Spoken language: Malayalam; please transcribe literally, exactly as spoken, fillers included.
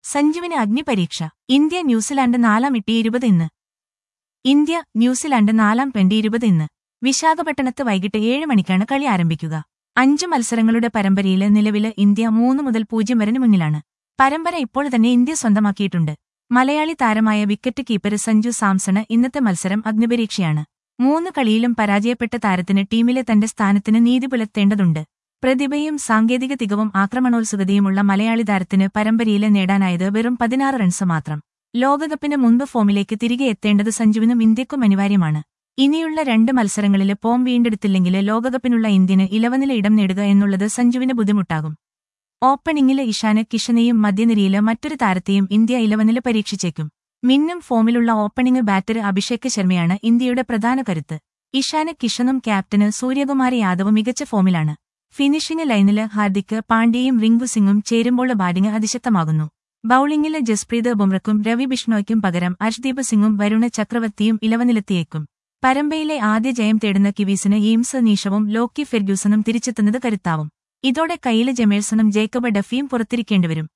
സഞ്ജുവിന് അഗ്നിപരീക്ഷ. ഇന്ത്യ ന്യൂസിലാൻഡ് നാലാം ടി ഇരുപത് ഇന്ന്. ഇന്ത്യ ന്യൂസിലാൻഡ് നാലാം ട്വന്റി ഇരുപത് ഇന്ന്. വിശാഖപട്ടണത്ത് വൈകിട്ട് ഏഴ് മണിക്കാണ് കളി ആരംഭിക്കുക. അഞ്ച് മത്സരങ്ങളുടെ പരമ്പരയില് നിലവില് ഇന്ത്യ മൂന്ന് മുതൽ പൂജ്യം വരെ മുന്നിലാണ്. പരമ്പര ഇപ്പോൾ തന്നെ ഇന്ത്യ സ്വന്തമാക്കിയിട്ടുണ്ട്. മലയാളി താരമായ വിക്കറ്റ് കീപ്പര് സഞ്ജു സാംസണ് ഇന്നത്തെ മത്സരം അഗ്നിപരീക്ഷയാണ്. മൂന്ന് കളിയിലും പരാജയപ്പെട്ട താരത്തിന് ടീമിലെ തന്റെ സ്ഥാനത്തിന് നീതി പുലർത്തേണ്ടതുണ്ട്. പ്രതിഭയും സാങ്കേതിക തികവും ആക്രമണോത്സുകതയുമുള്ള മലയാളി താരത്തിന് പരമ്പരയില് നേടാനായത് വെറും പതിനാറ് റൺസ് മാത്രം. ലോകകപ്പിന് മുൻപ് ഫോമിലേക്ക് തിരികെ എത്തേണ്ടത് സഞ്ജുവിനും ഇന്ത്യക്കും അനിവാര്യമാണ്. ഇനിയുള്ള രണ്ട് മത്സരങ്ങളില് ഫോം വീണ്ടെടുത്തില്ലെങ്കില് ലോകകപ്പിനുള്ള ഇന്ത്യന് ഇലവനില് ഇടം നേടുക എന്നുള്ളത് സഞ്ജുവിന് ബുദ്ധിമുട്ടാകും. ഓപ്പണിംഗില് ഇഷാന് കിഷനെയും മധ്യനിരയില് മറ്റൊരു താരത്തെയും ഇന്ത്യ ഇലവനില് പരീക്ഷിച്ചേക്കും. മിന്നും ഫോമിലുള്ള ഓപ്പണിംഗ് ബാറ്റർ അഭിഷേക് ശർമ്മയാണ് ഇന്ത്യയുടെ പ്രധാന കരുത്ത്. ഇഷാന് കിഷനും ക്യാപ്റ്റന് സൂര്യകുമാർ യാദവും മികച്ച ഫോമിലാണ്. ഫിനിഷിംഗ് ലൈനില് ഹാർദിക് പാണ്ഡ്യയും റിങ്കു സിംഗും ചേരുമ്പോൾ ബാറ്റിംഗ് അതിശക്തമാകുന്നു. ബൌളിംഗില് ജസ്പ്രീത് ബുംറയ്ക്കും രവി ബിഷ്ണോയ്ക്കും പകരം അർഷ്ദീപ് സിംഗും വരുണ ചക്രവർത്തിയും ഇലവനിലെത്തിയേക്കും. പരമ്പരയിലെ ആദ്യ ജയം തേടുന്ന കിവീസിന് ഈംസ് നീഷവും ലോക്കി ഫെർഗ്യൂസണും തിരിച്ചെത്തുന്നത് കരുത്താവും. ഇതോടെ കൈല് ജെമേഴ്സണും ജേക്കബ് ഡഫിയും പുറത്തിരിക്കേണ്ടിവരും.